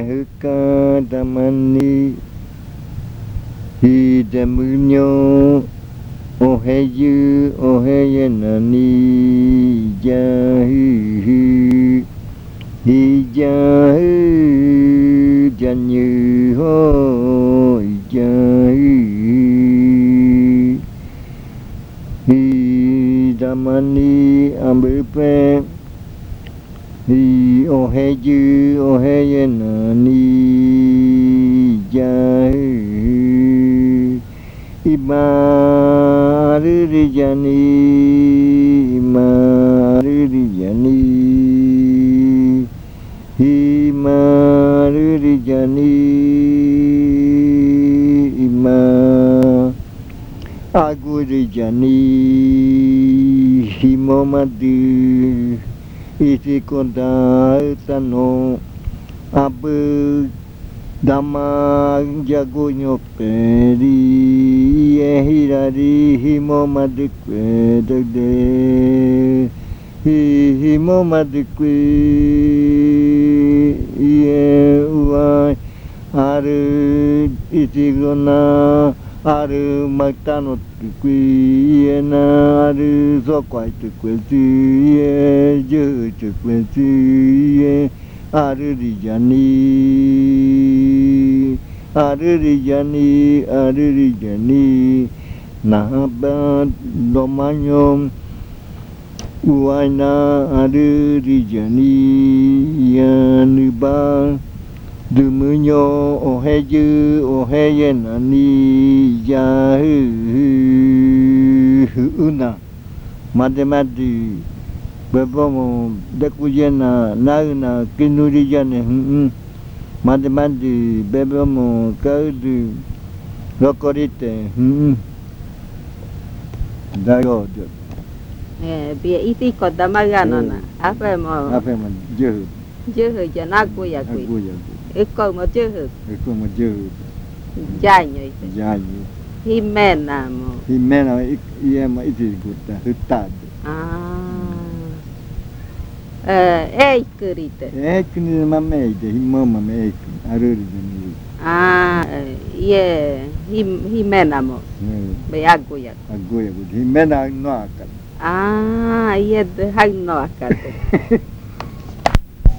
hư ca tamani hi đam nyo o he yu o he yenani ja hi ja jan như ho ja hi damani ambepe hi o he yu o he yenani ja Imarijani Imarijani Imarijani Ima Agurijani Himomadi Isikonda Tano Abu Dhamma jago nyoperi hirari himo madikwe dagde himo madikwe ye uai aru itigona aru maktano tikwe ye na aru zokwai tikwe ye je tikwe ye Arijani Nahaba domanyom Uaina Arijani Yanuba Dumunyo Oheju Oheyenani Una Mademadi Bebomo dekujena na kinurijane mandi bebomo kaudu lokorite dayo bia iti kota magano na apa mo jehu janaku ya ku eko mo jehu janyo himena iya ma iti guta hutad Kurite. Ni mameide, himoma meik, arurijani. Ye himena mo. Be agoya. Agoya, himena no akan. Ye hang no akan.